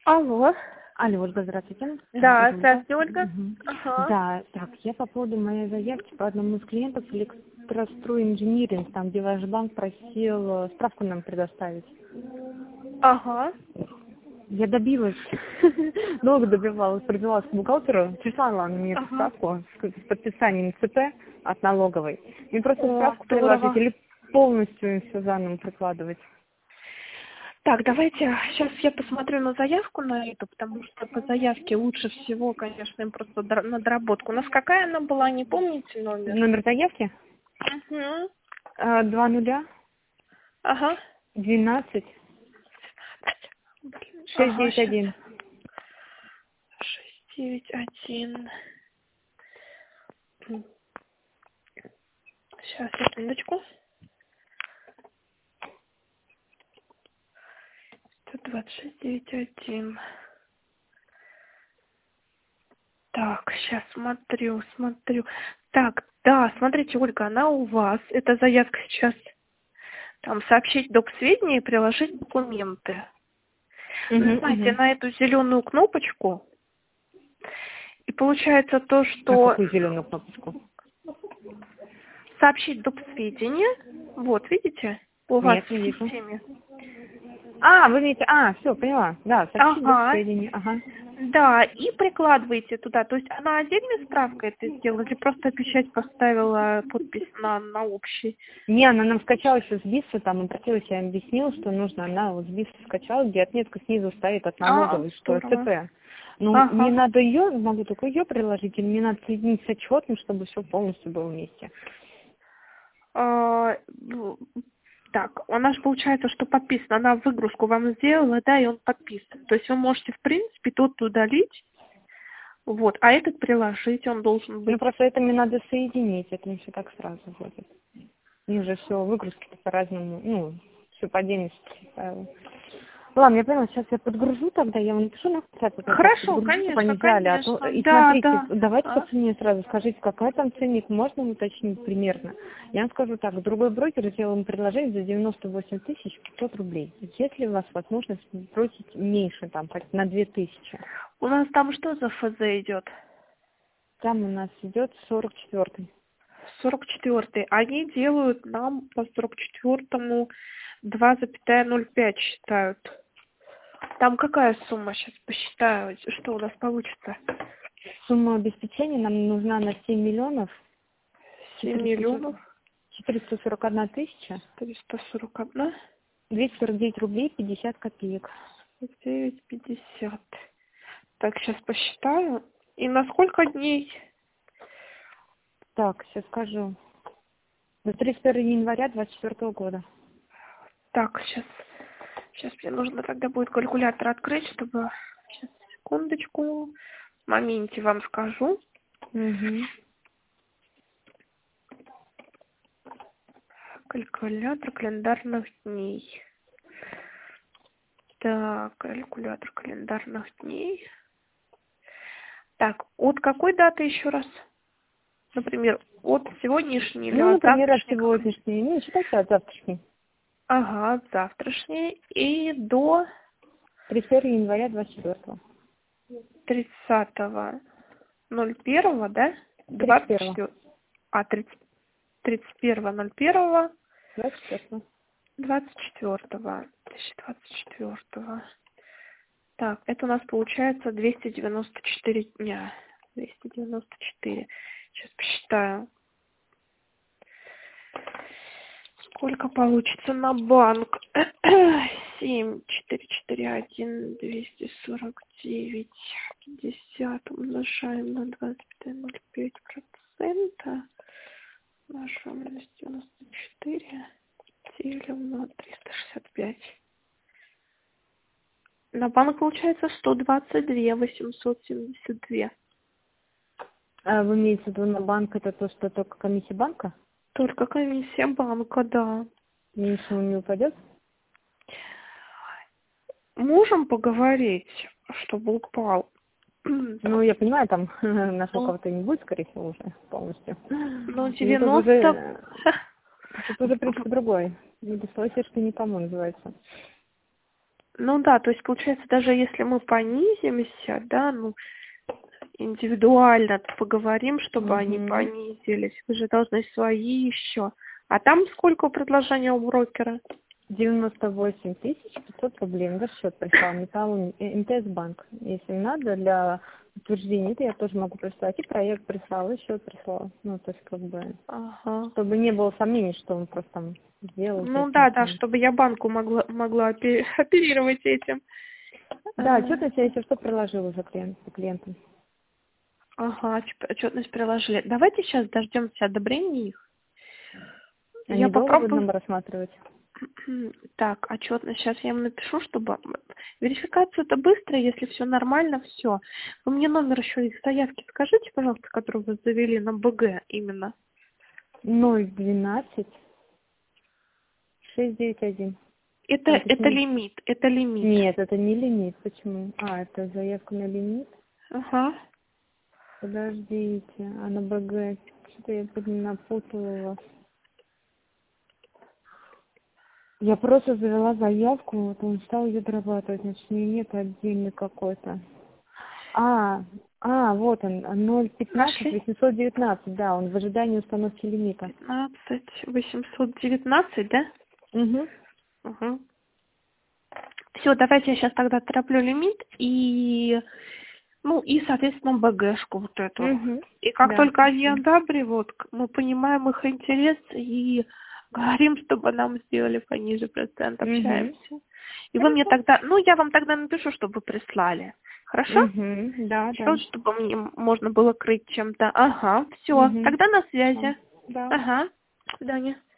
Алло. Алло, Ольга, здравствуйте. Да, Это Ольга. здравствуйте, Ольга. Мгм. Ага. Да, так, я по поводу моей заявки по одному из клиентов Электрострой Инжиниринг, там, где ваш банк просил справку нам предоставить. Ага. Я добилась, долго добивалась, пробивалась к бухгалтеру, прислала она мне эту Ага. справку с подписанием ЦП от налоговой. Мне просто О, справку приложить здорово. или полностью все заново прикладывать? Так, давайте, сейчас я посмотрю на заявку на эту, потому что по заявке лучше всего, конечно, им просто на доработку. У нас какая она была, не помните номер? Номер заявки? Угу. 20 Ага. 12 Блин. Ага, сейчас. 691. 691. Сейчас, секундочку. 12691. Так, сейчас смотрю. Так, да, смотрите, Ольга, она у вас. Эта заявка сейчас. Там сообщить доп. Сведения и приложить документы. Нажимаете Угу. на эту зеленую кнопочку. И получается то, На что какую зеленую кнопочку? сообщить доп. Сведения. Вот, видите? У вас Нет, не в вижу. системе. Вы видите, все, поняла. Да, сообщить доп. Ага. Сведения, ага. Да, и прикладываете туда. То есть она отдельной справкой это сделала или просто печать поставила подпись на общий? Не, она нам скачала еще с БИСа, там обратилась, я им объяснила, что нужно, она вот с БИСа скачала, где отметка снизу стоит от налоговой, что Здорово. СЦП. Ну, мне Ага. надо ее, могу только ее приложить, или мне надо соединить с отчетом, чтобы все полностью было вместе. Ну, так, она же получается, что подписана. Она выгрузку вам сделала, да, и он подписан. То есть вы можете, в принципе, тот удалить, вот, а этот приложить, он должен Ну, быть. просто это мне надо соединить, это не все так сразу будет. Мне же все выгрузки по-разному, ну, все по отдельности поставила. Ладно, я поняла, сейчас я подгружу тогда, я вам напишу на WhatsApp, как раз Хорошо, подгружу, чтобы конечно, они взяли. А то... конечно. И Да, смотрите, да. давайте по А? цене сразу скажите, какой там ценник, можно уточнить примерно? Я вам скажу так, другой брокер сделал им предложение за 98 500 рублей. Есть ли у вас возможность бросить меньше, там, хоть на 2000? У нас там что за ФЗ идет? Там у нас идет 44-й. 44-й. Они делают нам по 44-му 2,05 считают. Там какая сумма? Сейчас посчитаю, что у нас получится. Сумма обеспечения нам нужна на 7 миллионов 7 440 миллионов 441 тысяча 341 249 рублей 50 копеек. 9,50. Так, сейчас посчитаю. И на сколько дней? Так, сейчас скажу. До 31 января 2024 года. Так, сейчас мне нужно тогда будет калькулятор открыть, чтобы... Сейчас, секундочку. В моменте вам скажу. Угу. Калькулятор календарных дней. Так, калькулятор календарных дней. Так, от какой даты еще раз? Например, от сегодняшней или Ну, от например, от завтрашней? сегодняшней. Ну, считайте от завтрашней. Ага, от завтрашней и до 31 января 24. 30.01, да? 31. 24. 31.01. 24. 24. 2024. Так, это у нас получается 294 дня. 294. Сейчас посчитаю. Сколько получится на банк? 7,441, 249, 50 умножаем на 25,05%. Умножаем на 94, делим на 365. На банк получается 122 872. А вы имеете в виду на банк, это то, что только комиссия банка? Только комиссия банка, да. Меньше он не упадет? Можем поговорить, чтобы упал. Ну, я понимаю, там нашего то не будет, скорее всего, уже полностью. Ну, Но тут 90. уже принцип другой. Недостойщик не по-моему называется. Ну да, то есть получается, даже если мы понизимся, да, ну, индивидуально поговорим, чтобы они Угу. понизились. Вы же должны свои еще. А там сколько предложений у брокера? 98 500 рублей. На ваш счет прислал Металл МТС банк. Если надо для утверждения, это я тоже могу прислать. И проект прислал, и счет прислал. Ну, то есть, как бы, Ага. чтобы не было сомнений, что он просто там сделал здесь Ну да, да, ничего. чтобы я банку могла оперировать этим. Да, Э, отчетность я, если что, приложила уже клиентам. Ага, отчетность приложили. Давайте сейчас дождемся одобрения их. Я Они долго будут попробую. нам рассматривать? Так, отчетность. Сейчас я им напишу, чтобы... Верификацию это быстро, если все нормально, все. Вы мне номер еще их заявки скажите, пожалуйста, которую вы завели на БГ именно. 012 691. Там Это точнее. лимит, это лимит. Нет, это не лимит. Почему? А, это заявка на лимит? Ага. Подождите, а на БГ что-то я напутала вас. Я просто завела заявку, вот он стал ее дорабатывать, значит, у нее нет отдельный какой-то. А, вот он, 015 Нашли? 819, да, он в ожидании установки лимита. 15819, да? Угу. Угу. Все, давайте я сейчас тогда тороплю лимит ну, и, соответственно, БГшку вот эту. Угу. И как Да, только они спасибо. одабривают, мы понимаем их интерес и говорим, чтобы нам сделали пониже процент, Угу. общаемся. И вы мне Хорошо. тогда, ну, я вам тогда напишу, чтобы вы прислали. Хорошо? Угу. Да, Все, да. чтобы мне можно было крыть чем-то. Ага, все. Угу. Тогда на связи. Да. Ага. До свидания.